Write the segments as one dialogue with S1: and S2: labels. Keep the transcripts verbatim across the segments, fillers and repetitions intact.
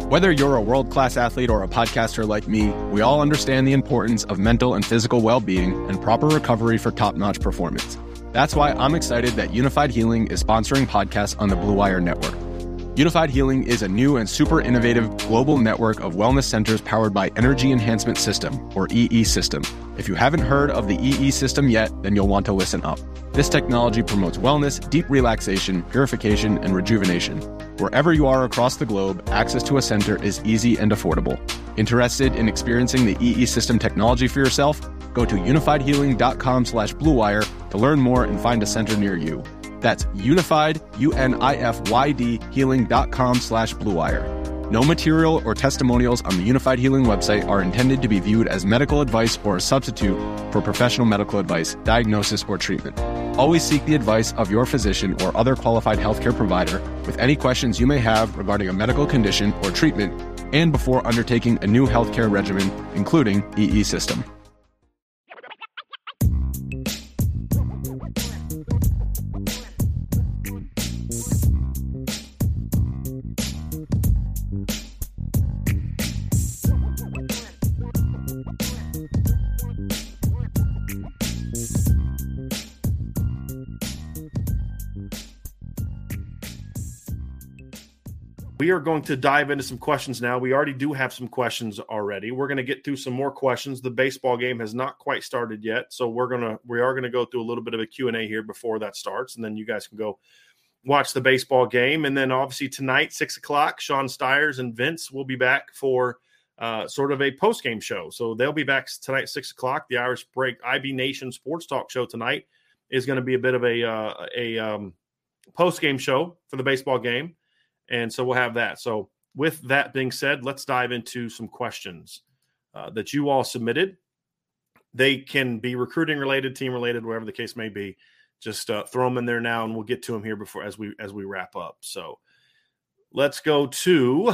S1: Whether you're a world-class athlete or a podcaster like me, we all understand the importance of mental and physical well-being and proper recovery for top-notch performance. That's why I'm excited that Unified Healing is sponsoring podcasts on the Blue Wire Network. Unified Healing is a new and super innovative global network of wellness centers powered by Energy Enhancement System, or E E System. If you haven't heard of the E E System yet, then you'll want to listen up. This technology promotes wellness, deep relaxation, purification, and rejuvenation. Wherever you are across the globe, access to a center is easy and affordable. Interested in experiencing the E E System technology for yourself? Go to unifiedhealing.com slash bluewire to learn more and find a center near you. That's unified, U N I F Y D, healing.com slash bluewire. No material or testimonials on the Unified Healing website are intended to be viewed as medical advice or a substitute for professional medical advice, diagnosis, or treatment. Always seek the advice of your physician or other qualified healthcare provider with any questions you may have regarding a medical condition or treatment and before undertaking a new healthcare regimen, including E E System.
S2: We are going to dive into some questions now. We already do have some questions already. We're going to get through some more questions. The baseball game has not quite started yet, so we're going to we are going to go through a little bit of a Q and A here before that starts, and then you guys can go watch the baseball game. And then obviously tonight, six o'clock, Sean Stiers and Vince will be back for uh, sort of a post-game show. So they'll be back tonight, six o'clock. The Irish Break I B Nation Sports Talk show tonight is going to be a bit of a, uh, a um, post-game show for the baseball game. And so we'll have that. So with that being said, let's dive into some questions uh, that you all submitted. They can be recruiting related, team related, whatever the case may be. Just uh, throw them in there now, and we'll get to them here before as we as we wrap up. So let's go to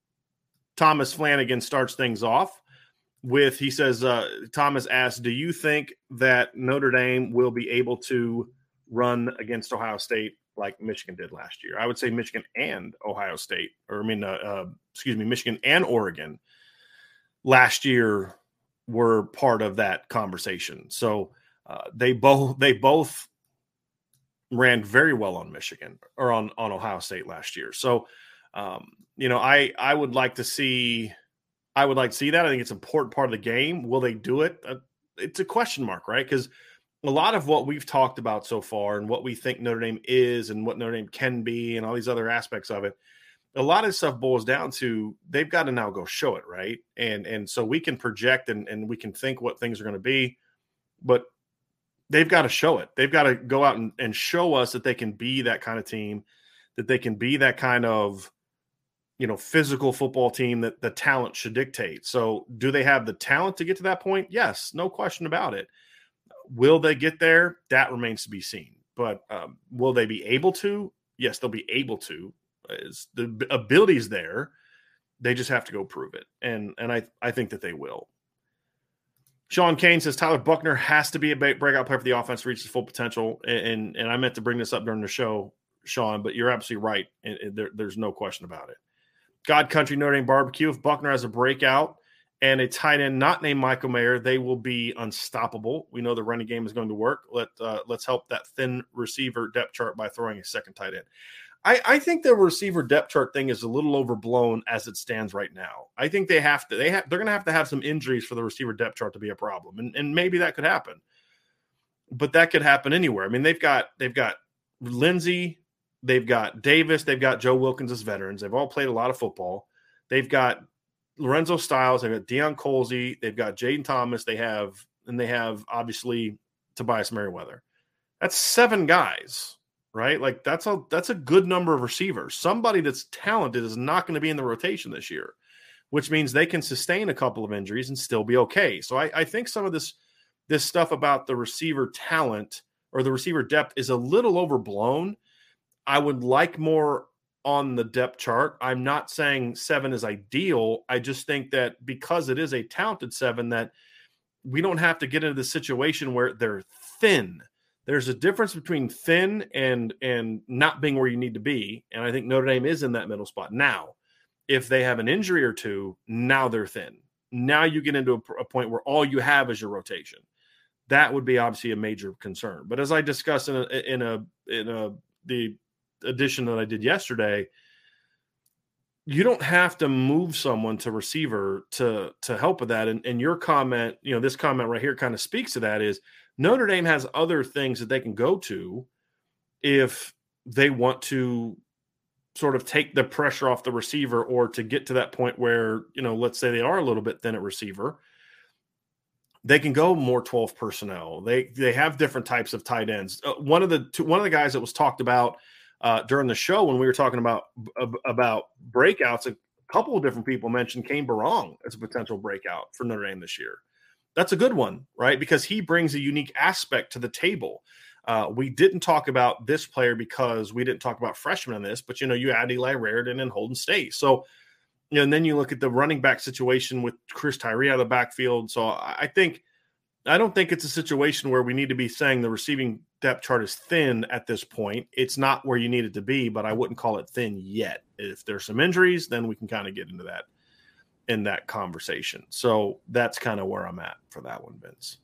S2: Thomas Flanagan. Starts things off with, he says, uh, Thomas asks, do you think that Notre Dame will be able to run against Ohio State like Michigan did last year? I would say Michigan and Ohio State, or I mean, uh, uh, excuse me, Michigan and Oregon last year were part of that conversation. So uh, they both they both ran very well on Michigan or on, on Ohio State last year. So um, you know, I I would like to see I would like to see that. I think it's an important part of the game. Will they do it? Uh, it's a question mark, right? Because a lot of what we've talked about so far and what we think Notre Dame is and what Notre Dame can be and all these other aspects of it, a lot of stuff boils down to they've got to now go show it, right? And and so we can project and, and we can think what things are going to be, but they've got to show it. They've got to go out and, and show us that they can be that kind of team, that they can be that kind of, you know, physical football team that the talent should dictate. So do they have the talent to get to that point? Yes, no question about it. Will they get there? That remains to be seen. But um, will they be able to? Yes, they'll be able to. Is the ability's there. They just have to go prove it. And and I, I think that they will. Sean Kane says Tyler Buchner has to be a breakout player for the offense to reach his full potential. And, and, and I meant to bring this up during the show, Sean, but you're absolutely right. And, and there, there's no question about it. God Country Notre Dame Barbecue, if Buchner has a breakout and a tight end not named Michael Mayer, they will be unstoppable. We know the running game is going to work. Let, uh, let's help that thin receiver depth chart by throwing a second tight end. I, I think the receiver depth chart thing is a little overblown as it stands right now. I think they have to, they have, they're going to have to have some injuries for the receiver depth chart to be a problem. And, and maybe that could happen, but that could happen anywhere. I mean, they've got, they've got Lindsey, they've got Davis, they've got Joe Wilkins as veterans. They've all played a lot of football. They've got Lorenzo Styles, they've got Deion Colsey, they've got Jaden Thomas, they have, and they have obviously Tobias Merriweather. That's seven guys, right? Like that's a that's a good number of receivers. Somebody that's talented is not going to be in the rotation this year, which means they can sustain a couple of injuries and still be okay. So I, I think some of this this stuff about the receiver talent or the receiver depth is a little overblown. I would like more on the depth chart. I'm not saying seven is ideal. I just think that because it is a talented seven, that we don't have to get into the situation where they're thin. There's a difference between thin and and not being where you need to be. And I think Notre Dame is in that middle spot now. if they have an injury or two, now they're thin. Now you get into a, a point where all you have is your rotation. That would be obviously a major concern. But as I discussed in a, in a, in a, the edition that I did yesterday, you don't have to move someone to receiver to, to help with that. And, and your comment, you know, this comment right here kind of speaks to that is Notre Dame has other things that they can go to if they want to sort of take the pressure off the receiver or to get to that point where, you know, let's say they are a little bit thin at receiver. They can go more twelve personnel. They they have different types of tight ends. Uh, one of the two, one of the guys that was talked about uh, during the show when we were talking about about breakouts, a couple of different people mentioned Kane Barong as a potential breakout for Notre Dame this year. That's a good one, right? Because he brings a unique aspect to the table. Uh, we didn't talk about this player because we didn't talk about freshmen in this, but you know, you add Eli Raridan and Holden State. So, you know, and then you look at the running back situation with Chris Tyree out of the backfield. So I think, I don't think it's a situation where we need to be saying the receiving depth chart is thin at this point. It's not where you need it to be, but I wouldn't call it thin yet. If there's some injuries, then we can kind of get into that in that conversation. So that's kind of where I'm at for that one, Vince.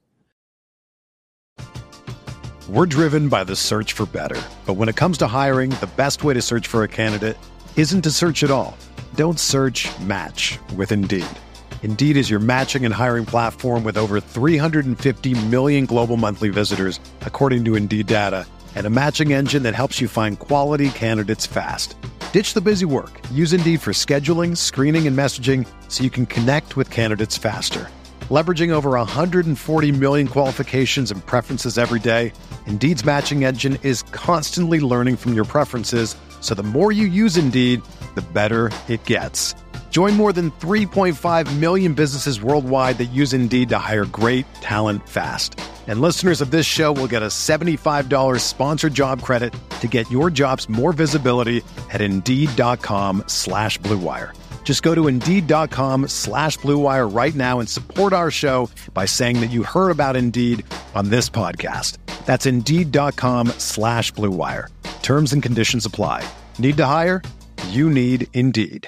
S3: We're driven by the search for better. But when it comes to hiring, the best way to search for a candidate isn't to search at all. Don't search, match with Indeed. Indeed is your matching and hiring platform with over three hundred fifty million global monthly visitors, according to Indeed data, and a matching engine that helps you find quality candidates fast. Ditch the busy work. Use Indeed for scheduling, screening, and messaging so you can connect with candidates faster. Leveraging over one hundred forty million qualifications and preferences every day, Indeed's matching engine is constantly learning from your preferences, so the more you use Indeed, the better it gets. Join more than three point five million businesses worldwide that use Indeed to hire great talent fast. And listeners of this show will get a seventy-five dollars sponsored job credit to get your jobs more visibility at Indeed.com slash Blue Wire. Just go to Indeed.com slash Blue Wire right now and support our show by saying that you heard about Indeed on this podcast. That's Indeed.com slash Blue Wire. Terms and conditions apply. Need to hire? You need Indeed.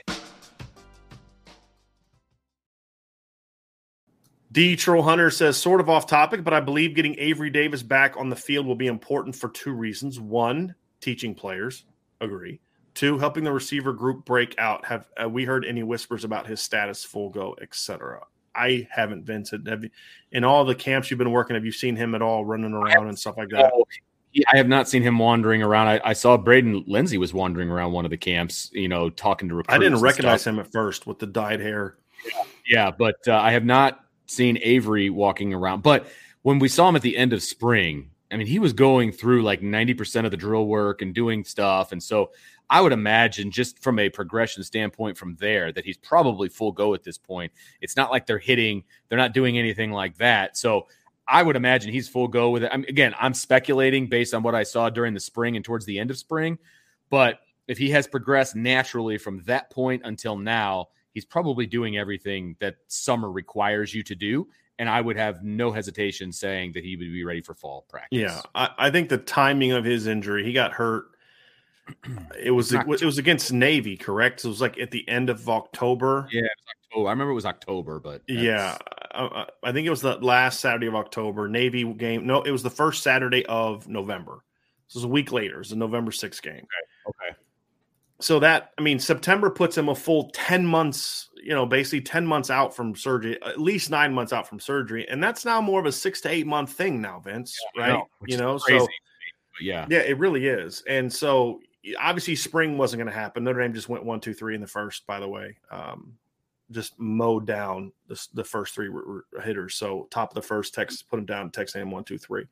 S2: D. Troll Hunter says, sort of off topic, but I believe getting Avery Davis back on the field will be important for two reasons. One, teaching players. Agree. Two, helping the receiver group break out. Have uh, we heard any whispers about his status, full go, et cetera? I haven't, Vincent. Have you, in all the camps you've been working, have you seen him at all running around and stuff like that?
S4: I have not seen him wandering around. I, I saw Braden Lindsey was wandering around one of the camps, you know, talking to recruits.
S2: I didn't recognize him at first with the dyed hair.
S4: Yeah, yeah but uh, I have not seen Avery walking around. But when we saw him at the end of spring, I mean, he was going through like ninety percent of the drill work and doing stuff. And so I would imagine just from a progression standpoint from there that he's probably full go at this point. It's not like they're hitting, they're not doing anything like that. So I would imagine he's full go with it. I mean, again, I'm speculating based on what I saw during the spring and towards the end of spring. But if he has progressed naturally from that point until now, he's probably doing everything that summer requires you to do. And I would have no hesitation saying that he would be ready for fall practice.
S2: Yeah, I, I think the timing of his injury, he got hurt. It was it, it was against Navy, correct? So it was like at the end of October.
S4: Yeah, it was October. I remember it was October, but
S2: yeah, I, I think it was the last Saturday of October. Navy game. No, it was the first Saturday of November. So it was a week later. It was a November sixth game.
S4: Okay. okay.
S2: So that, I mean, September puts him a full ten months, you know, basically ten months out from surgery, at least nine months out from surgery. And that's now more of a six to eight month thing now, Vince, yeah, right? Know, you know, so
S4: yeah,
S2: yeah, it really is. And so obviously spring wasn't going to happen. Notre Dame just went one, two, three in the first, by the way, um, just mowed down the, the first three hitters. So top of the first, Texas put them down, Texas A and M one, two, three.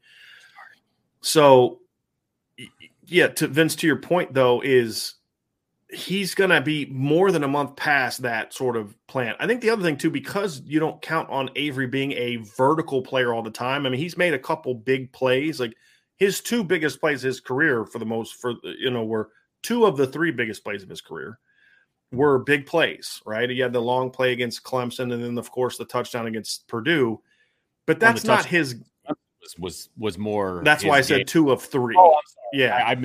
S2: So yeah, to Vince, to your point though, is he's going to be more than a month past that sort of plan. I think the other thing too, because you don't count on Avery being a vertical player all the time. I mean, he's made a couple big plays. Like his two biggest plays of his career for the most, for, you know, were two of the three biggest plays of his career were big plays, right? He had the long play against Clemson and then of course the touchdown against Purdue, but that's not his
S4: was, was, was more.
S2: That's why I said
S4: game.
S2: two of three.
S4: Oh, I'm sorry.
S2: Yeah.
S4: I, I missed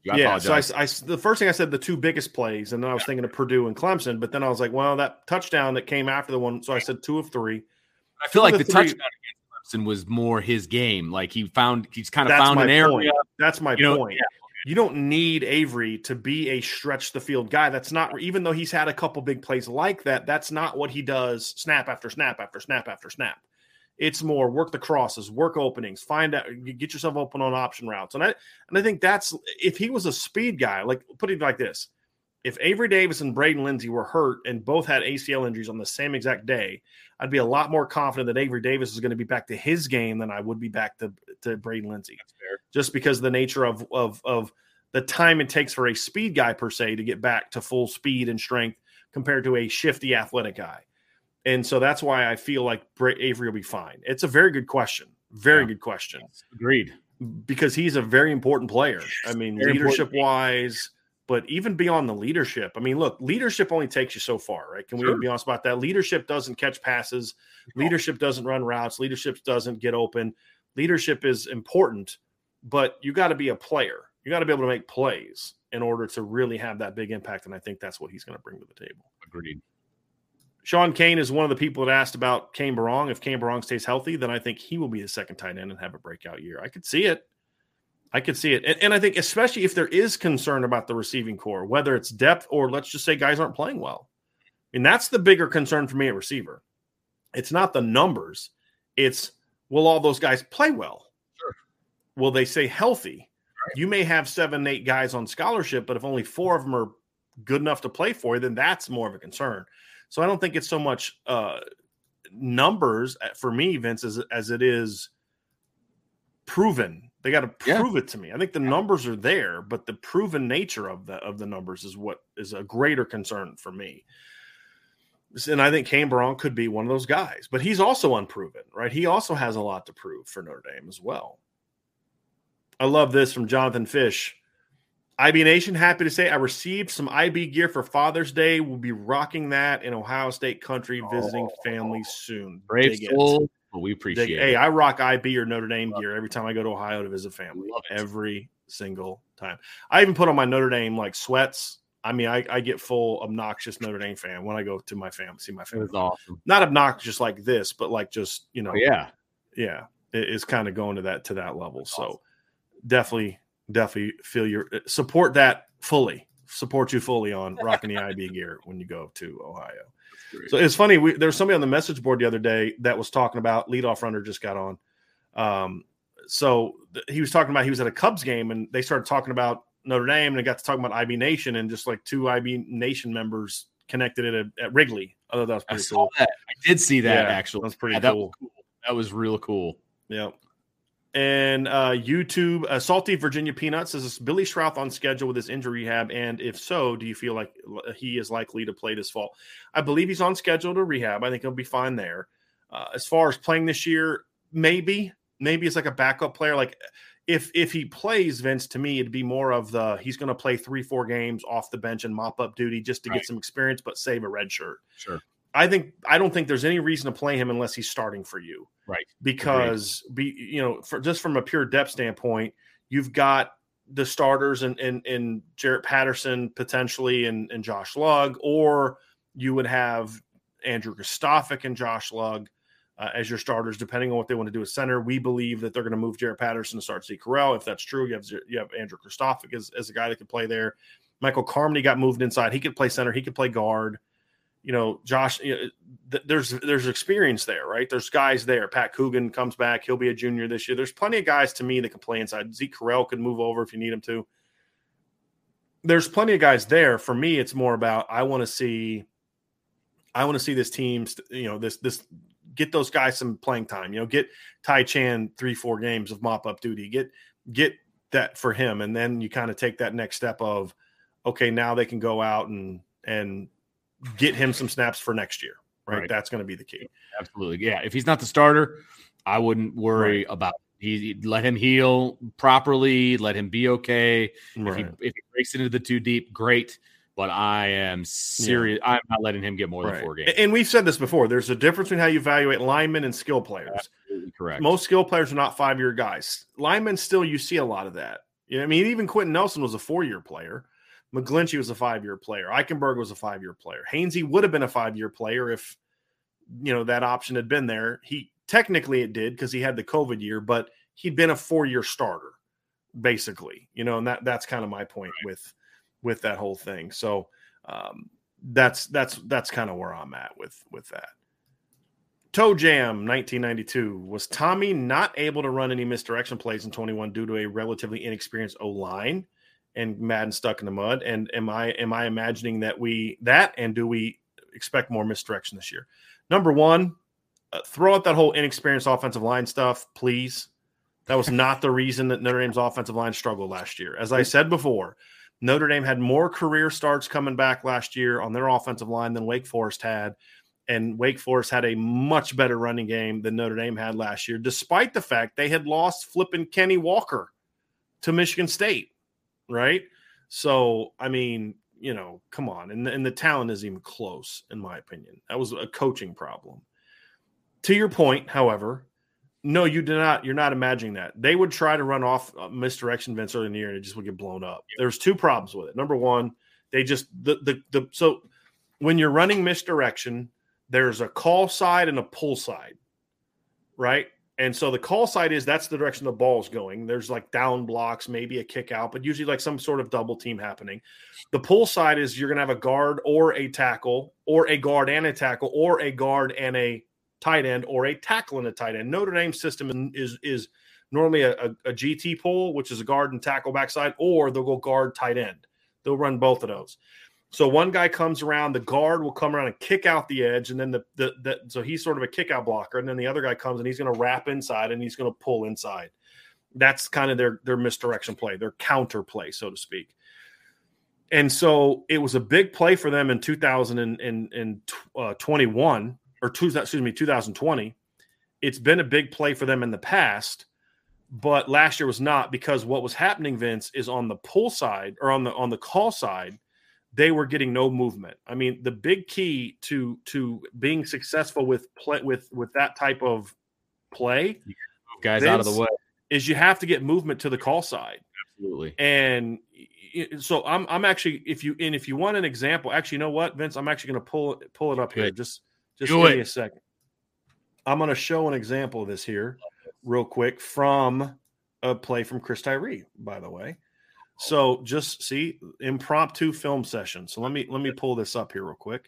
S4: I
S2: yeah,
S4: apologize.
S2: so I, I, the first thing I said, the two biggest plays, and then I was thinking of Purdue and Clemson, but then I was like, well, that touchdown that came after the one, so I said two of three.
S4: I feel
S2: two
S4: like the,
S2: the
S4: touchdown against Clemson was more his game. Like he found, he's kind of found an area.
S2: Point. That's my
S4: you
S2: point.
S4: Know, yeah.
S2: You don't need Avery to be a stretch the field guy. That's not, even though he's had a couple big plays like that, that's not what he does snap after snap after snap after snap. It's more work the crosses, work openings, find out, get yourself open on option routes. And I and I think that's, if he was a speed guy, like put it like this, if Avery Davis and Braden Lindsey were hurt and both had A C L injuries on the same exact day, I'd be a lot more confident that Avery Davis is going to be back to his game than I would be back to, to Braden Lindsey. Just because of the nature of, of, of the time it takes for a speed guy per se to get back to full speed and strength compared to a shifty athletic guy. And so that's why I feel like Avery will be fine. It's a very good question. Very yeah. good question.
S4: Agreed.
S2: Because he's a very important player. I mean, very leadership-wise, but even beyond the leadership. I mean, look, leadership only takes you so far, right? Can sure. we be honest about that? Leadership doesn't catch passes. Leadership doesn't run routes. Leadership doesn't get open. Leadership is important, but you got to be a player. You got to be able to make plays in order to really have that big impact, and I think that's what he's going to bring to the table.
S4: Agreed.
S2: Sean Kane is one of the people that asked about Kane Barong. If Kane Barong stays healthy, then I think he will be the second tight end and have a breakout year. I could see it. I could see it. And, and I think especially if there is concern about the receiving core, whether it's depth or let's just say guys aren't playing well. And that's the bigger concern for me at receiver. It's not the numbers. It's, will all those guys play well?
S4: Sure.
S2: Will they stay healthy? Right. You may have seven, eight guys on scholarship, but if only four of them are good enough to play for you, then that's more of a concern. So I don't think it's so much uh, numbers for me, Vince, as, as it is proven. They got to prove yeah. it to me. I think the numbers are there, but the proven nature of the of the numbers is what is a greater concern for me. And I think Kane Barong could be one of those guys, but he's also unproven, right? He also has a lot to prove for Notre Dame as well. I love this from Jonathan Fish. I B Nation, happy to say I received some I B gear for Father's Day. We'll be rocking that in Ohio State country, visiting oh, families soon.
S4: Brave soul. Well, we appreciate
S2: Dig,
S4: it.
S2: Hey, I rock I B or Notre Dame gear every time I go to Ohio to visit family. Every single time. I even put on my Notre Dame like sweats. I mean, I, I get full obnoxious Notre Dame fan when I go to my family, see my family.
S4: That's awesome.
S2: Not obnoxious like this, but like just, you know.
S4: Oh, yeah.
S2: Yeah. It, it's kind of going to that to that level. That's so awesome. definitely. Definitely feel your support that fully. Support you fully on rocking the I B gear when you go to Ohio. So it's funny. We, there was somebody on the message board the other day that was talking about leadoff runner just got on. Um, so th- he was talking about he was at a Cubs game and they started talking about Notre Dame and they got to talking about I B Nation and just like two I B Nation members connected it at, at Wrigley. I thought that was pretty
S4: I saw
S2: cool.
S4: That. I did see that
S2: yeah,
S4: actually.
S2: That's pretty
S4: yeah,
S2: cool.
S4: That was cool. That was real cool.
S2: Yeah. And uh, YouTube, uh, Salty Virginia Peanuts says, is Billy Strouth on schedule with his injury rehab? And if so, do you feel like he is likely to play this fall? I believe he's on schedule to rehab. I think he'll be fine there. Uh, as far as playing this year, maybe. Maybe it's like a backup player. Like if if he plays, Vince, to me, it'd be more of the he's going to play three, four games off the bench and mop up duty just to right. get some experience, but save a red shirt.
S4: Sure.
S2: I think I don't think there's any reason to play him unless he's starting for you.
S4: Right.
S2: Because be you know, for just from a pure depth standpoint, you've got the starters and and and Jarrett Patterson potentially and, and Josh Lugg, or you would have Andrew Kristofic and Josh Lugg uh, as your starters, depending on what they want to do at center. We believe that they're going to move Jarrett Patterson to start Zeke Correll. If that's true, you have you have Andrew Kristofic as, as a guy that could play there. Michael Carmody got moved inside. He could play center. He could play guard. You know, Josh, you know, th- there's there's experience there, right? There's guys there. Pat Coogan comes back. He'll be a junior this year. There's plenty of guys to me that can play inside. Zeke Correll could move over if you need him to. There's plenty of guys there. For me, it's more about I want to see I want to see this team, you know, this this get those guys some playing time. You know, get Ty Chan three, four games of mop-up duty. Get get that for him. And then you kind of take that next step of, okay, now they can go out and and – get him some snaps for next year, right? right. That's going to be the key.
S4: Absolutely. Yeah. If he's not the starter, I wouldn't worry right. about he let him heal properly, let him be okay. Right. If he if he breaks into the two deep, great. But I am serious. Yeah. I'm not letting him get more right. than four games.
S2: And we've said this before. There's a difference between how you evaluate linemen and skill players.
S4: Absolutely correct.
S2: Most skill players are not five-year guys. Linemen still, you see a lot of that. You know, I mean, even Quentin Nelson was a four-year player. McGlinchey was a five-year player. Eichenberg was a five-year player. Hainsey would have been a five-year player if, you know, that option had been there. He technically it did because he had the COVID year, but he'd been a four-year starter, basically. You know, and that that's kind of my point with with that whole thing. So um, that's that's that's kind of where I'm at with with that. Toe Jam nineteen ninety-two. Was Tommy not able to run any misdirection plays in twenty-one due to a relatively inexperienced O-line and Madden stuck in the mud? And am I am I imagining that we that and do we expect more misdirection this year? Number one, uh, throw out that whole inexperienced offensive line stuff, please. That was not the reason that Notre Dame's offensive line struggled last year. As I said before, Notre Dame had more career starts coming back last year on their offensive line than Wake Forest had. And Wake Forest had a much better running game than Notre Dame had last year, despite the fact they had lost flipping Kenny Walker to Michigan State, right? So, I mean, you know, come on. And, and the talent isn't even close, in my opinion. That was a coaching problem. To your point, however, no, you do not. You're not imagining that. They would try to run off uh, misdirection Vince early in the year, and it just would get blown up. There's two problems with it. Number one, they just the the the so when you're running misdirection, there's a call side and a pull side, right? And so the call side is that's the direction the ball's going. There's like down blocks, maybe a kick out, but usually like some sort of double team happening. The pull side is you're going to have a guard or a tackle or a guard and a tackle or a guard and a tight end or a tackle and a tight end. Notre Dame's system is is normally a, a, a G T pull, which is a guard and tackle backside, or they'll go guard tight end. They'll run both of those. So one guy comes around, the guard will come around and kick out the edge, and then the, the, the so he's sort of a kick out blocker, and then the other guy comes and he's going to wrap inside and he's going to pull inside. That's kind of their their misdirection play, their counter play, so to speak. And so it was a big play for them in two thousand twenty-one or two, excuse me, two thousand twenty. It's been a big play for them in the past, but last year was not, because what was happening, Vince, is on the pull side or on the on the call side, they were getting no movement. I mean, the big key to to being successful with play with with that type of play,
S4: guys
S2: Vince,
S4: out of the way,
S2: is you have to get movement to the call side.
S4: Absolutely.
S2: And so I'm I'm actually, if you and if you want an example, actually, you know what, Vince, I'm actually going to pull it pull it up here. Just just
S4: Do
S2: give
S4: it.
S2: me a second. I'm going to show an example of this here, real quick, from a play from Chris Tyree, by the way. So just see, impromptu film session. So let me let me pull this up here real quick.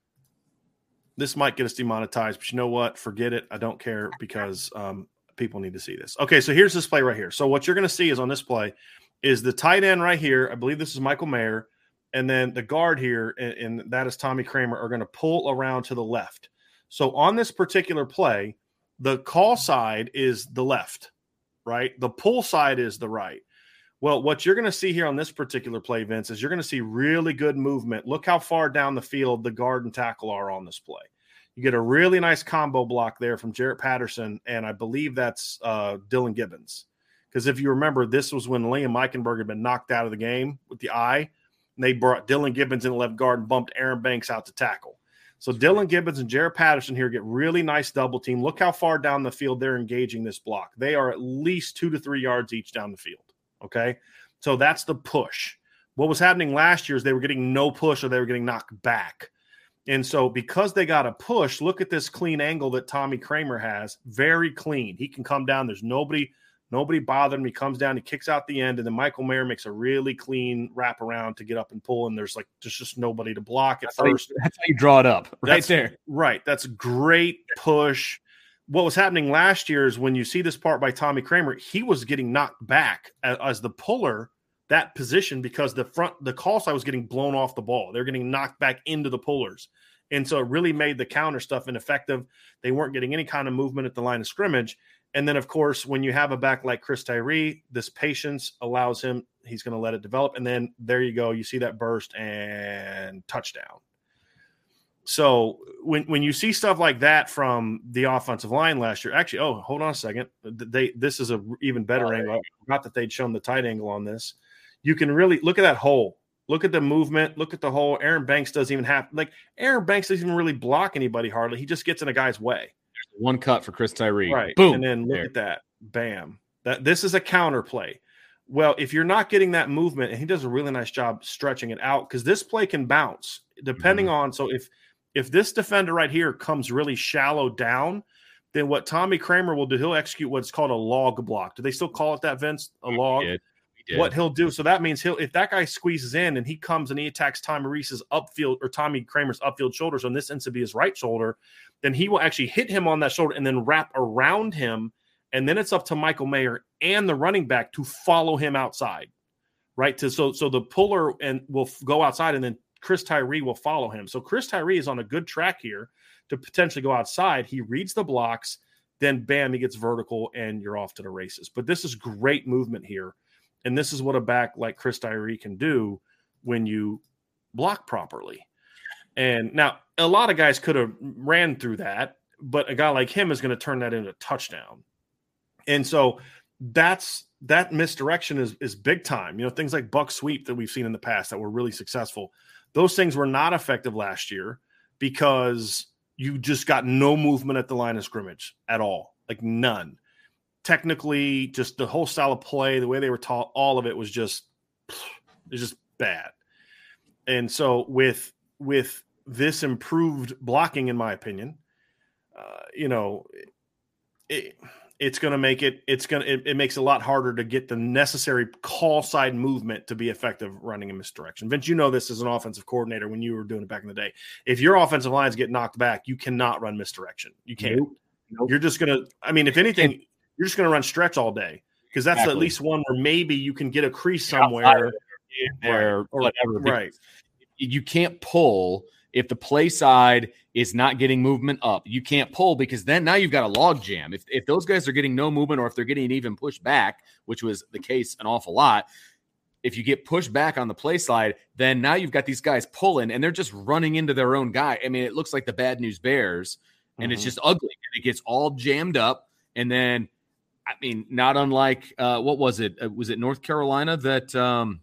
S2: This might get us demonetized, but you know what? Forget it. I don't care, because um, people need to see this. Okay, so here's this play right here. So what you're going to see is on this play is the tight end right here. I believe this is Michael Mayer. And then the guard here, and, and that is Tommy Kramer, are going to pull around to the left. So on this particular play, the call side is the left, right? The pull side is the right. Well, what you're going to see here on this particular play, Vince, is you're going to see really good movement. Look how far down the field the guard and tackle are on this play. You get a really nice combo block there from Jarrett Patterson, and I believe that's uh, Dylan Gibbons. Because if you remember, this was when Liam Eichenberg had been knocked out of the game with the eye, and they brought Dylan Gibbons in the left guard and bumped Aaron Banks out to tackle. So Dylan Gibbons and Jarrett Patterson here get really nice double team. Look how far down the field they're engaging this block. They are at least two to three yards each down the field. Okay, so that's the push. What was happening last year is they were getting no push, or they were getting knocked back. And so because they got a push, look at this clean angle that Tommy Kramer has. Very clean. He can come down. There's nobody nobody bothering him. He comes down, he kicks out the end, and then Michael Mayer makes a really clean wraparound to get up and pull, and there's like there's just nobody to block at
S4: that's first. How you, that's how you draw it up right
S2: that's,
S4: there.
S2: Right. That's a great push. What was happening last year is when you see this part by Tommy Kramer, he was getting knocked back as, as the puller, that position, because the front, the call side was getting blown off the ball. They're getting knocked back into the pullers. And so it really made the counter stuff ineffective. They weren't getting any kind of movement at the line of scrimmage. And then, of course, when you have a back like Chris Tyree, this patience allows him, he's going to let it develop. And then there you go. You see that burst and touchdown. So when when you see stuff like that from the offensive line last year, actually, oh, hold on a second. They this is a even better angle. I forgot that they'd shown the tight angle on this. You can really look at that hole. Look at the movement. Look at the hole. Aaron Banks doesn't even have like Aaron Banks doesn't even really block anybody hardly. He just gets in a guy's way.
S4: One cut for Chris Tyree.
S2: Right.
S4: Boom.
S2: And then look
S4: there.
S2: at that. Bam. That this is a counter play. Well, if you're not getting that movement, and he does a really nice job stretching it out, because this play can bounce depending mm-hmm. on. So if if this defender right here comes really shallow down, then what Tommy Kramer will do, he'll execute what's called a log block. Do they still call it that, Vince? A log?
S4: We did. We did.
S2: What he'll do, so that means he'll if that guy squeezes in and he comes and he attacks Tommy Reese's upfield or Tommy Kramer's upfield shoulder, so in this instance be his right shoulder, then he will actually hit him on that shoulder and then wrap around him. And then it's up to Michael Mayer and the running back to follow him outside, right? To so so the puller and will go outside, and then Chris Tyree will follow him. So Chris Tyree is on a good track here to potentially go outside. He reads the blocks, then bam, he gets vertical, and you're off to the races. But this is great movement here, and this is what a back like Chris Tyree can do when you block properly. And now a lot of guys could have ran through that, but a guy like him is going to turn that into a touchdown. And so that's that misdirection is is big time. You know, things like buck sweep that we've seen in the past that were really successful. Those things were not effective last year because you just got no movement at the line of scrimmage at all, like none. Technically, just the whole style of play, the way they were taught, all of it was just it was just bad. And so with with this improved blocking, in my opinion, uh, you know, it, it's going to make it, it's going to, it, it makes it a lot harder to get the necessary call side movement to be effective running in misdirection. Vince, you know this as an offensive coordinator when you were doing it back in the day. If your offensive lines get knocked back, you cannot run misdirection. You can't. Nope. Nope. You're just going to, I mean, if anything, you're just going to run stretch all day because that's exactly. At least one where maybe you can get a crease somewhere.
S4: There, or whatever.
S2: Right.
S4: You can't pull if the play side is not getting movement up. You can't pull because then now you've got a log jam. If if those guys are getting no movement or if they're getting even pushed back, which was the case an awful lot, if you get pushed back on the play side, then now you've got these guys pulling and they're just running into their own guy. I mean, it looks like the Bad News Bears and mm-hmm. it's just ugly. And it gets all jammed up. And then, I mean, not unlike, uh, what was it? Uh, was it North Carolina that um,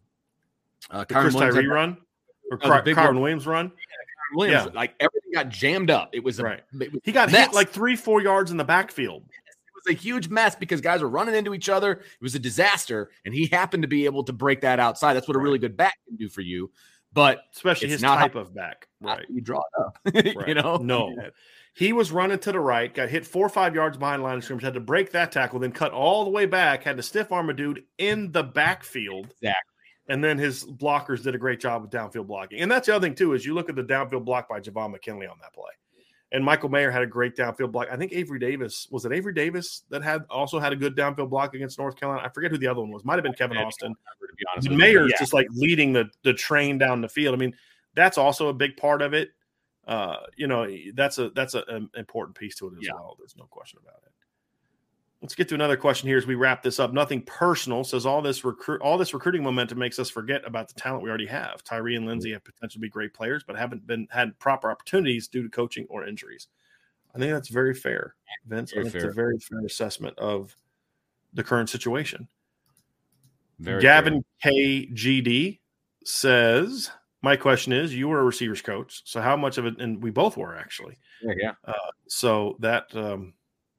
S2: uh, the Chris Tyree run? Or oh, Car- Kyron Williams run?
S4: Yeah, Williams, yeah. Like everything got jammed up. It was a,
S2: right.
S4: It was
S2: he got
S4: mess.
S2: hit like three, four yards in the backfield.
S4: It was a huge mess because guys were running into each other. It was a disaster, and he happened to be able to break that outside. That's what a really good back can do for you. But
S2: especially his
S4: not
S2: type
S4: how,
S2: of back, right?
S4: You draw it up,
S2: right.
S4: you know.
S2: No, he was running to the right, got hit four or five yards behind the line of scrimmage, had to break that tackle, then cut all the way back, had to stiff arm a dude in the backfield.
S4: Exactly.
S2: And then his blockers did a great job with downfield blocking. And that's the other thing, too, is you look at the downfield block by Javon McKinley on that play. And Michael Mayer had a great downfield block. I think Avery Davis, was it Avery Davis that had also had a good downfield block against North Carolina? I forget who the other one was. Might have been Kevin Austin.
S4: To be honest,
S2: Mayer's
S4: yeah.
S2: just like leading the, the train down the field. I mean, that's also a big part of it. Uh, you know, that's a that's a, an important piece to it as yeah. well. There's no question about it. Let's get to another question here as we wrap this up. Nothing personal. Says all this recruit, all this recruiting momentum makes us forget about the talent we already have. Tyree and Lindsey have potential to be great players, but haven't been had proper opportunities due to coaching or injuries. I think that's very fair, Vince. Very I think fair. It's a very fair assessment of the current situation. Very Gavin fair. K G D says, "My question is: you were a receivers coach, so how much of it? And we both were actually.
S4: Yeah. yeah.
S2: Uh, so that." Um,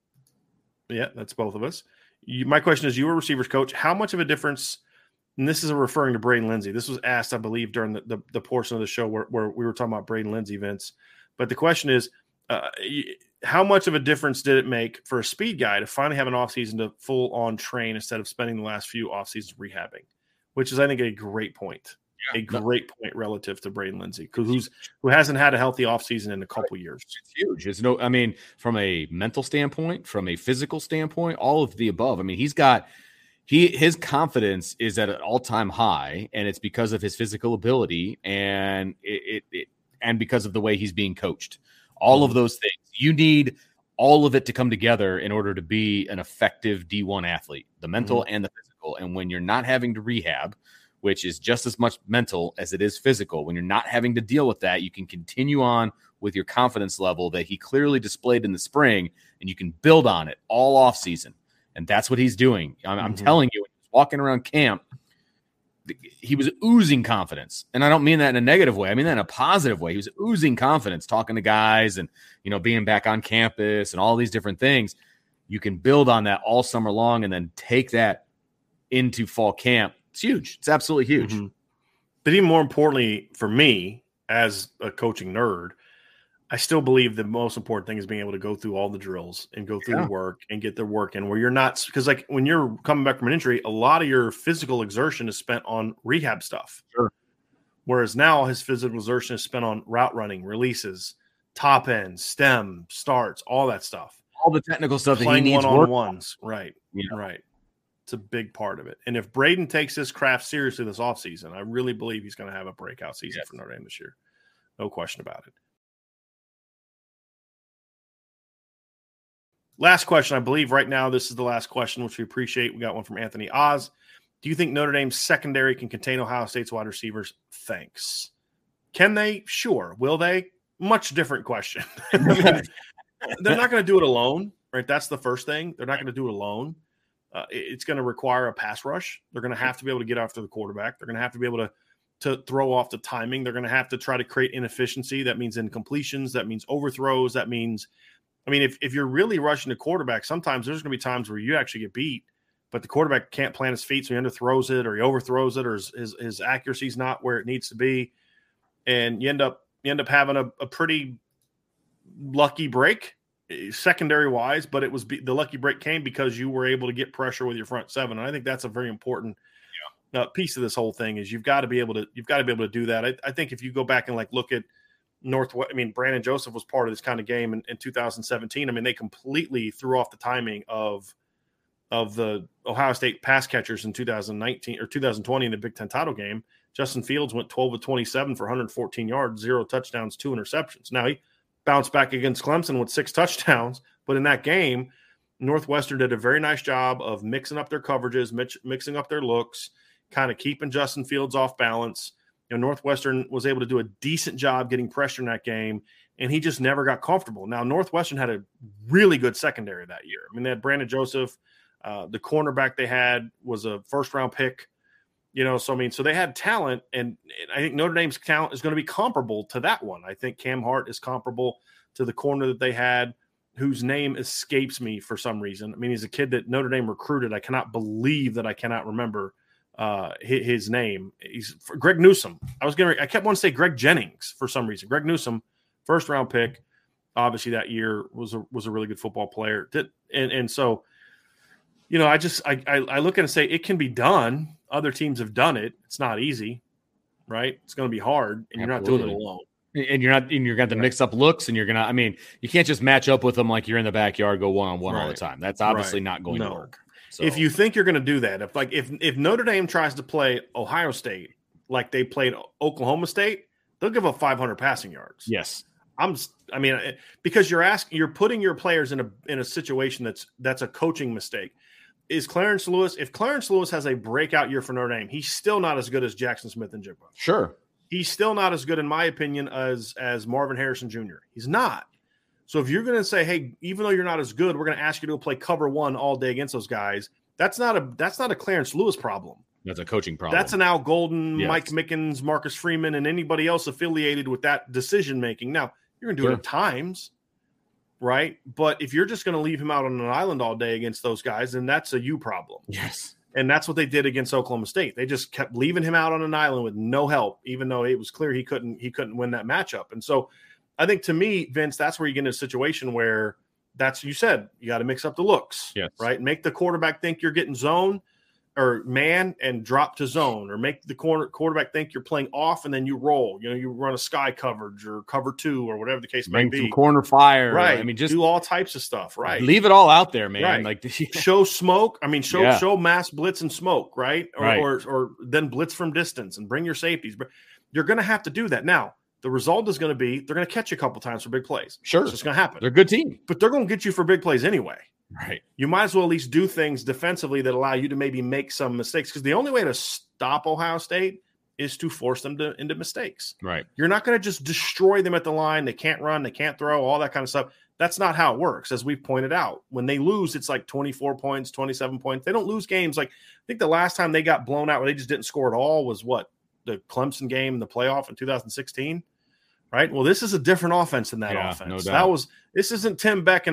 S2: Yeah, that's both of us. You, my question is, you were a receivers coach. How much of a difference, and this is referring to Braden Lindsey. This was asked, I believe, during the, the, the portion of the show where, where we were talking about Braden Lindsey, Vince. But the question is, uh, how much of a difference did it make for a speed guy to finally have an offseason to full-on train instead of spending the last few offseasons rehabbing? Which is, I think, a great point. Yeah, a great no. point relative to Braden Lindsey, who's who hasn't had a healthy offseason in a couple years.
S4: It's huge. It's no, I mean, from a mental standpoint, from a physical standpoint, all of the above. I mean, he's got he his confidence is at an all-time high, and it's because of his physical ability and it, it, it and because of the way he's being coached. All mm-hmm. of those things. You need all of it to come together in order to be an effective D one athlete, the mental mm-hmm. and the physical. And when you're not having to rehab, which is just as much mental as it is physical. When you're not having to deal with that, you can continue on with your confidence level that he clearly displayed in the spring, and you can build on it all off season. And that's what he's doing. I'm, mm-hmm. I'm telling you, when he was walking around camp, he was oozing confidence. And I don't mean that in a negative way. I mean that in a positive way. He was oozing confidence, talking to guys and, you know, being back on campus and all these different things. You can build on that all summer long and then take that into fall camp, it's huge. It's absolutely huge.
S2: Mm-hmm. But even more importantly for me, as a coaching nerd, I still believe the most important thing is being able to go through all the drills and go through yeah. the work and get their work in where you're not, because like when you're coming back from an injury, a lot of your physical exertion is spent on rehab stuff.
S4: Sure.
S2: Whereas now his physical exertion is spent on route running, releases, top ends, stem, starts, all that stuff.
S4: All the technical stuff that he
S2: Playing
S4: needs
S2: one-on-ones. Right.
S4: Yeah.
S2: Right. It's a big part of it. And if Braden takes this craft seriously this offseason, I really believe he's going to have a breakout season yes. for Notre Dame this year. No question about it. Last question, I believe right now this is the last question, which we appreciate. We got one from Anthony Oz. Do you think Notre Dame's secondary can contain Ohio State's wide receivers? Thanks. Can they? Sure. Will they? Much different question. I mean, they're not going to do it alone, right? That's the first thing. They're not going to do it alone. Uh, it's going to require a pass rush. They're going to have to be able to get after the quarterback. They're going to have to be able to, to throw off the timing. They're going to have to try to create inefficiency. That means incompletions. That means overthrows. That means – I mean, if, if you're really rushing the quarterback, sometimes there's going to be times where you actually get beat, but the quarterback can't plant his feet, so he underthrows it or he overthrows it or his, his, his accuracy is not where it needs to be. And you end up you end up having a, a pretty lucky break, secondary-wise, but it was be, the lucky break came because you were able to get pressure with your front seven. And I think that's a very important yeah. uh, piece of this whole thing is you've got to be able to you've got to be able to do that. I, I think if you go back and like look at Northwest, I mean, Brandon Joseph was part of this kind of game in, in two thousand seventeen. I mean, they completely threw off the timing of of the Ohio State pass catchers in two thousand nineteen or two thousand twenty in the Big Ten title game. Justin Fields went twelve of twenty-seven for one hundred fourteen yards, zero touchdowns, two interceptions. Now, he bounced back against Clemson with six touchdowns, but in that game, Northwestern did a very nice job of mixing up their coverages, mix, mixing up their looks, kind of keeping Justin Fields off balance. You know, Northwestern was able to do a decent job getting pressure in that game, and he just never got comfortable. Now, Northwestern had a really good secondary that year. I mean, they had Brandon Joseph. Uh, the cornerback they had was a first-round pick. You know, so, I mean, so they had talent, and, and I think Notre Dame's talent is going to be comparable to that one. I think Cam Hart is comparable to the corner that they had, whose name escapes me for some reason. I mean, he's a kid that Notre Dame recruited. I cannot believe that I cannot remember uh his, his name. He's Greg Newsome. I was gonna I kept wanting to say Greg Jennings for some reason. Greg Newsome, first round pick, obviously that year was a was a really good football player. Did, and and so you know, I just I, I I look at it and say it can be done. Other teams have done it. It's not easy, right? It's going to be hard, and you're Absolutely. not doing it alone.
S4: And you're not, and you're going to mix up looks, and you're going to. I mean, you can't just match up with them like you're in the backyard, go one on one all the time. That's obviously right. not going no. to work. So.
S2: If you think you're going to do that, if like if if Notre Dame tries to play Ohio State like they played Oklahoma State, they'll give up five hundred passing yards.
S4: Yes,
S2: I'm. I mean, because you're asking, you're putting your players in a in a situation that's that's a coaching mistake. Is Clarence Lewis? If Clarence Lewis has a breakout year for Notre Dame, he's still not as good as Jackson Smith and Jigba.
S4: Sure,
S2: he's still not as good, in my opinion, as as Marvin Harrison Junior He's not. So if you're going to say, hey, even though you're not as good, we're going to ask you to play cover one all day against those guys. That's not a that's not a Clarence Lewis problem.
S4: That's a coaching problem.
S2: That's an Al Golden,
S4: yes.
S2: Mike Mickens, Marcus Freeman, and anybody else affiliated with that decision making. Now you're going to do sure. it at times, right? But if you're just going to leave him out on an island all day against those guys, then that's a you problem.
S4: Yes.
S2: And that's what they did against Oklahoma State. They just kept leaving him out on an island with no help, even though it was clear he couldn't he couldn't win that matchup. And so I think to me, Vince, that's where you get in a situation where that's, you said, you got to mix up the looks,
S4: yes.
S2: right? Make the quarterback think you're getting zone or man and drop to zone, or make the corner quarterback think you're playing off and then you roll. You know, you run a sky coverage or cover two or whatever the case
S4: Bring
S2: may be.
S4: Some corner fire.
S2: Right.
S4: I mean, just
S2: do all types of stuff, right?
S4: Leave it all out there, man.
S2: Right.
S4: Like
S2: show smoke. I mean, show
S4: yeah.
S2: show mass blitz and smoke, right? Or,
S4: right.
S2: or or then blitz from distance and bring your safeties. But you're going to have to do that. Now, the result is going to be they're going to catch you a couple times for big plays.
S4: Sure.
S2: It's just going to happen.
S4: They're a good team.
S2: But they're going to get you for big plays anyway.
S4: Right.
S2: You might as well at least do things defensively that allow you to maybe make some mistakes, because the only way to stop Ohio State is to force them to, into mistakes.
S4: Right.
S2: You're not going to just destroy them at the line. They can't run. They can't throw, all that kind of stuff. That's not how it works, as we've pointed out. When they lose, it's like twenty-four points, twenty-seven points. They don't lose games. Like, I think the last time they got blown out where they just didn't score at all was what? The Clemson game in the playoff in two thousand sixteen. Right. Well, this is a different offense than that
S4: yeah,
S2: offense.
S4: No doubt.
S2: That was, this isn't Tim Beck and,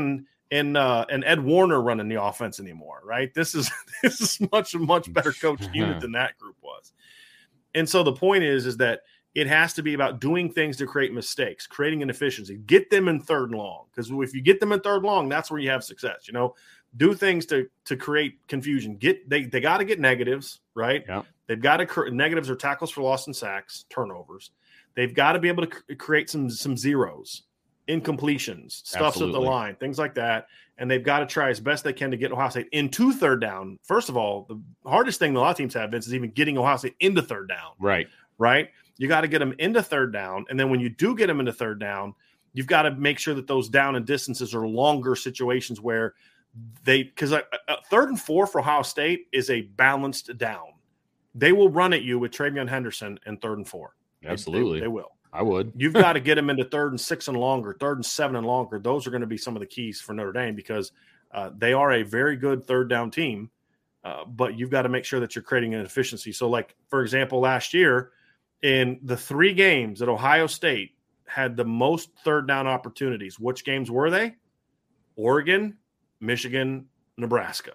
S2: and uh, and Ed Warner running the offense anymore, right? This is this is much much better coached unit than that group was. And so the point is, is that it has to be about doing things to create mistakes, creating inefficiency, get them in third and long. Because if you get them in third and long, that's where you have success. You know, do things to to create confusion. Get they they got to get negatives, right?
S4: Yeah.
S2: They've got to cr- negatives are tackles for loss and sacks, turnovers. They've got to be able to cr- create some some zeros, incompletions, stuffs at the
S4: Absolutely.
S2: line, things like that. And they've got to try as best they can to get Ohio State into third down. First of all, the hardest thing a lot of teams have, Vince, is even getting Ohio State into third down.
S4: Right.
S2: Right? You got to get them into third down. And then when you do get them into third down, you've got to make sure that those down and distances are longer situations where they – because a, a third and four for Ohio State is a balanced down. They will run at you with TreVeyon Henderson in third and four.
S4: Absolutely.
S2: They, they will.
S4: I would.
S2: You've got to get them into third and six and longer, third and seven and longer. Those are going to be some of the keys for Notre Dame because uh, they are a very good third down team, uh, but you've got to make sure that you're creating an efficiency. So, like, for example, last year – in the three games that Ohio State had the most third down opportunities, which games were they? Oregon, Michigan, Nebraska.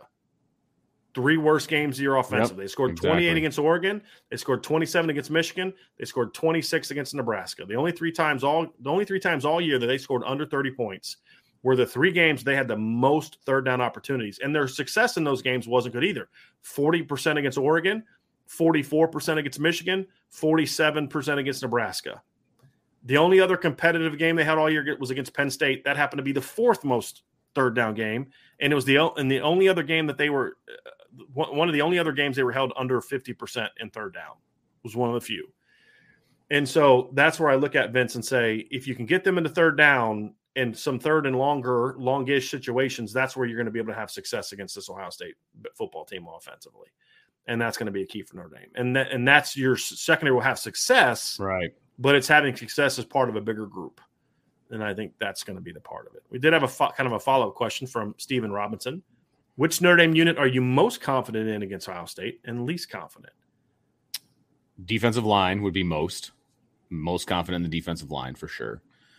S2: Three worst games of the year offensively.
S4: Yep,
S2: they scored
S4: exactly.
S2: twenty-eight against Oregon. They scored twenty-seven against Michigan. They scored twenty-six against Nebraska. The only three times all the only three times all year that they scored under thirty points were the three games they had the most third down opportunities. And their success in those games wasn't good either. forty percent against Oregon, forty-four percent against Michigan, forty-seven percent against Nebraska. The only other competitive game they had all year was against Penn State. That happened to be the fourth most third down game, and it was the and the only other game that they were uh, one of the only other games they were held under fifty percent in third down. Was one of the few. And so that's where I look at Vince and say, if you can get them into third down and some third and longer, longish situations, that's where you're going to be able to have success against this Ohio State football team offensively. And that's going to be a key for Notre Dame. And that, and that's your secondary will have success,
S4: Right.
S2: but it's having success as part of a bigger group. And I think that's going to be the part of it. We did have a fo- kind of a follow-up question from Stephen Robinson. Which Notre Dame unit are you most confident in against Ohio State and least confident?
S4: Defensive line would be most. Most confident in the defensive line for sure.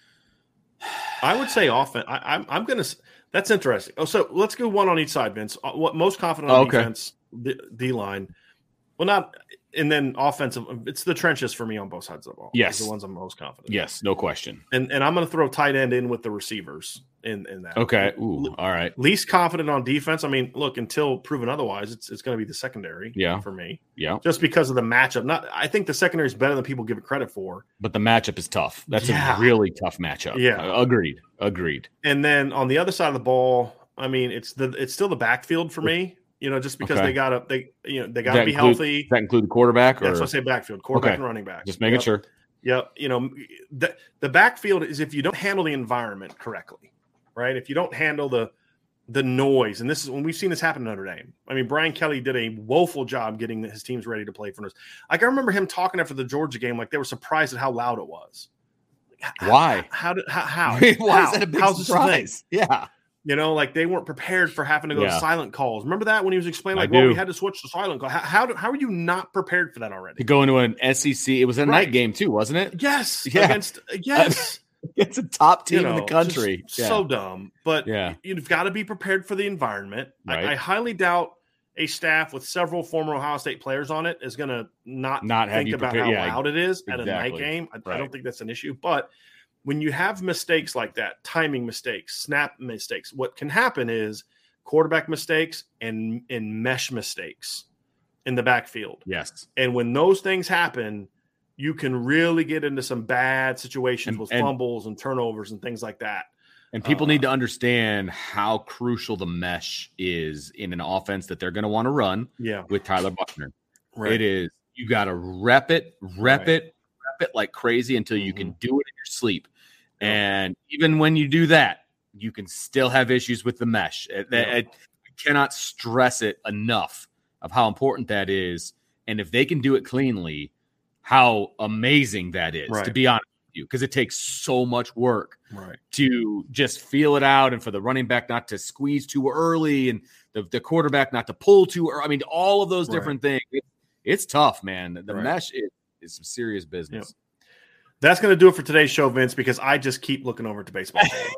S2: I would say offense. I, I'm, I'm going to – that's interesting. Oh, so let's go one on each side, Vince. Uh, What most confident on
S4: Oh, okay.
S2: defense – D, D line, well, not and then offensive. It's the trenches for me on both sides of the ball.
S4: Yes,
S2: the ones I'm most confident.
S4: Yes, no question.
S2: And and I'm going to throw tight end in with the receivers in in that.
S4: Okay. Ooh, all right.
S2: Least confident on defense. I mean, look, until proven otherwise, it's it's going to be the secondary.
S4: Yeah.
S2: for me.
S4: Yeah,
S2: just because of the matchup. Not, I think the secondary is better than people give it credit for.
S4: But the matchup is tough. That's
S2: yeah.
S4: a really tough matchup.
S2: Yeah,
S4: uh, agreed. Agreed.
S2: And then on the other side of the ball, I mean, it's the it's still the backfield for me. You know, just because
S4: okay.
S2: they got to, they you know, they got to be
S4: include,
S2: healthy.
S4: Does that include the quarterback? Or?
S2: That's what I say backfield, quarterback
S4: okay.
S2: and running back.
S4: Just making
S2: yep.
S4: sure.
S2: Yep. You know, the, the backfield is if you don't handle the environment correctly, right? If you don't handle the the noise, and this is when we've seen this happen in Notre Dame. I mean, Brian Kelly did a woeful job getting his teams ready to play for us. Like I remember him talking after the Georgia game, like they were surprised at how loud it was.
S4: Why?
S2: How, how did how? how?
S4: Why
S2: how?
S4: is that a big
S2: How's
S4: surprise? Yeah.
S2: You know, like they weren't prepared for having to go
S4: Yeah.
S2: to silent calls. Remember that when he was explaining, like,
S4: I
S2: well,
S4: do.
S2: we had to switch to silent call. How how, do, how are you not prepared for that already?
S4: To go into an S E C, it was a
S2: Right.
S4: night game too, wasn't it?
S2: Yes,
S4: Yeah.
S2: against yes,
S4: It's a top team
S2: You know,
S4: in the country.
S2: just
S4: Yeah.
S2: So dumb, but
S4: Yeah.
S2: you've got to be prepared for the environment.
S4: Right.
S2: I, I highly doubt a staff with several former Ohio State players on it is going to not
S4: Not have
S2: think
S4: you
S2: about
S4: prepare-
S2: how
S4: yeah,
S2: loud it is at a night
S4: exactly.
S2: game. I, I
S4: Right.
S2: don't think that's an issue, but when you have mistakes like that, timing mistakes, snap mistakes, what can happen is quarterback mistakes and, and mesh mistakes in the backfield.
S4: Yes.
S2: And when those things happen, you can really get into some bad situations
S4: And-
S2: with
S4: and-
S2: fumbles and turnovers and things like that.
S4: And people
S2: Uh,
S4: need to understand how crucial the mesh is in an offense that they're going to want to run
S2: Yeah.
S4: with Tyler Buchner.
S2: Right.
S4: It is. You got to rep it, rep
S2: Right.
S4: it, rep it like crazy until you can
S2: Mhm.
S4: do it in your sleep.
S2: Yeah.
S4: And even when you do that, you can still have issues with the mesh. It-
S2: Yeah.
S4: it- I cannot stress it enough of how important that is. And if they can do it cleanly, how amazing that is,
S2: Right.
S4: to be honest with you, because it takes so much work
S2: Right.
S4: to just feel it out and for the running back not to squeeze too early and the, the quarterback not to pull too early. I mean, all of those
S2: Right.
S4: different things. It, it's tough, man. The
S2: Right.
S4: mesh is, is some serious business.
S2: That's going to do it for today's show, Vince, because I just keep looking over to baseball.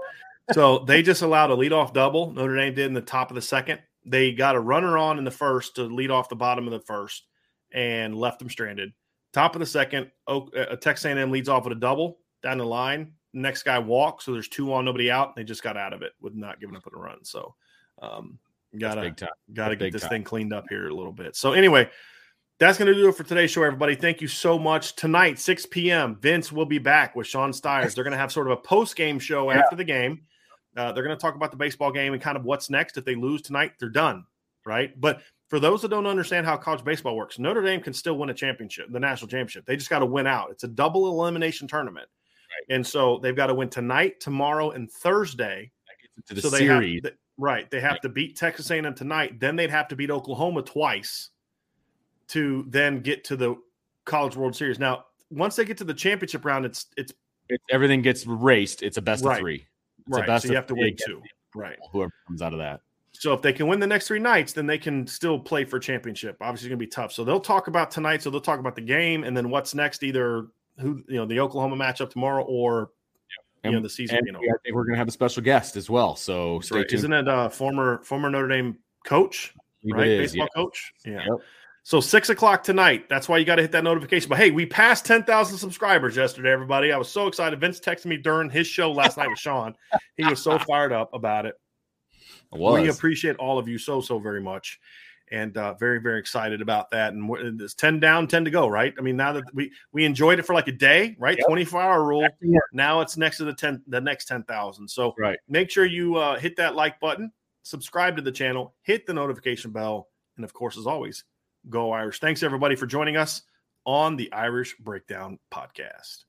S2: So they just allowed a leadoff double. Notre Dame did in the top of the second. They got a runner on in the first to lead off the bottom of the first and left them stranded. Top of the second, Oak, uh, Texas A and M leads off with a double down the line. Next guy walks, so there's two on, nobody out. They just got out of it with not giving up a run. So um, gotta gotta get this time. thing cleaned up here a little bit. So anyway, that's going to do it for today's show, everybody. Thank you so much. Tonight, six p.m., Vince will be back with Sean Stiers. They're going to have sort of a post-game show yeah. after the game. Uh, they're going to talk about the baseball game and kind of what's next. If they lose tonight, they're done, right? But for those that don't understand how college baseball works, Notre Dame can still win a championship, the national championship. They just got to win out. It's a double elimination tournament. Right. And so they've got to win tonight, tomorrow, and Thursday.
S4: To the
S2: so they
S4: series.
S2: Have, right. They have right. to beat Texas A and M tonight. Then they'd have to beat Oklahoma twice to then get to the College World Series. Now, once they get to the championship round, it's it's,
S4: it's everything gets raced. It's a best
S2: right.
S4: of three. It's
S2: right.
S4: a best
S2: so you
S4: of
S2: have to win two. Right.
S4: Whoever comes out of that.
S2: So if they can win the next three nights, then they can still play for championship. Obviously, it's going to be tough. So they'll talk about tonight. So they'll talk about the game and then what's next, either who you know the Oklahoma matchup tomorrow or
S4: and,
S2: you know the season. You know,
S4: I think we're going to have a special guest as well. So stay
S2: right.
S4: tuned.
S2: Isn't it a former former Notre Dame coach, right?
S4: Is,
S2: Baseball
S4: yeah.
S2: coach. Yeah.
S4: Yep.
S2: So six o'clock tonight. That's why you got to hit that notification. But hey, we passed ten thousand subscribers yesterday, everybody. I was so excited. Vince texted me during his show last night with Sean. He was so fired up about it. We appreciate all of you so, so very much. And uh, very, very excited about that. And it's ten down, ten to go, right? I mean, now that we we enjoyed it for like a day, right? Yep. twenty-four hour rule. Yeah. Now it's next to the ten, the next ten thousand. So
S4: right.
S2: make sure you uh, hit that like button, subscribe to the channel, hit the notification bell, and of course, as always, go Irish. Thanks everybody for joining us on the Irish Breakdown Podcast.